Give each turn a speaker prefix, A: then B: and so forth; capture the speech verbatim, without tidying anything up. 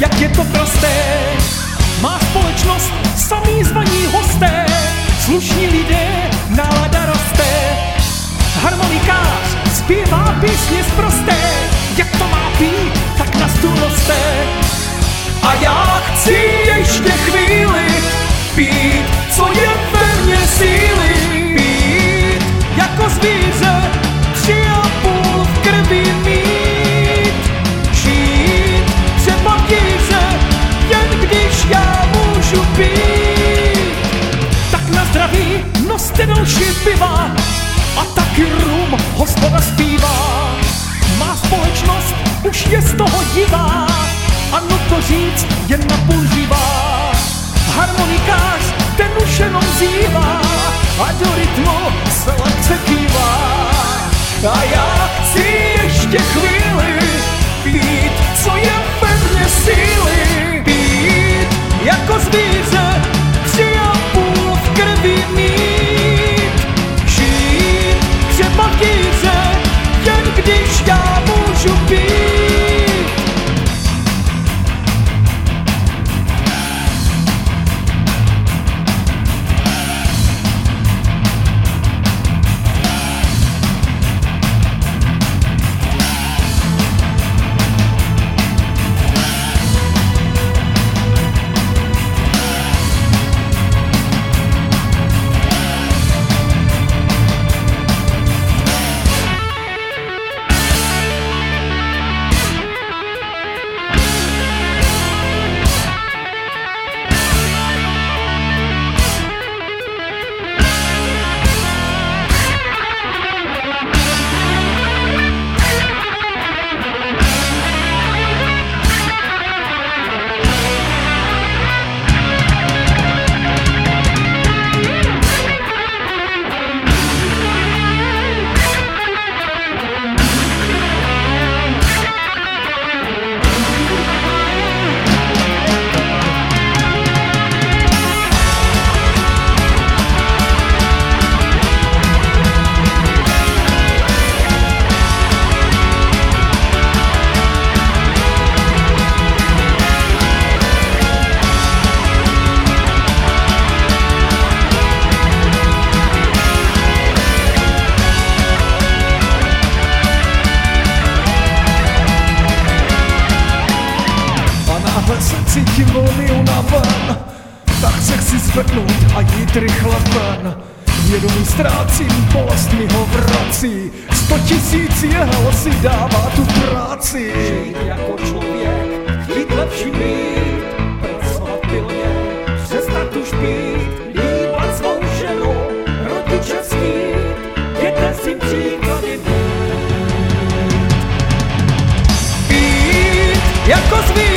A: jak je to prosté. Má společnost samý zvaní hosté, slušní lidé, nálada roste. Harmonikář zpívá písně sprosté, jak to má být, tak na stůl roste. A já chci ještě chvíli pít, co je ve mně síly. Pít jako zvíře, tři a půl v krvi mít. Žít třeba v díře, jen když já můžu pít. Tak na zdraví noste další piva a taky rum hospoda zpívá. Má společnost už je z toho divá, a nutno říct jen napůl živá. Harmonikář ten už jenom zývá a do rytmu se lehce kývá. A já chci ještě chvíli pít, co je ve mně síly. Pít jako zvíře, tři a půl v krvi mít. Žít třeba v díře, jen když já můžu pít. Se cítím volný unaven, tak se chci zvednout a jít rychle ven. Vědomí ztrácím, bolest mi ho vrací, sto tisíc jehel si dává tu práci. Žít jako člověk, chtít lepší mít, pracovat pilně, přestat už pít, líbat svou ženu, rodiče ctít, děte si příklady být. Pít jako zvířata,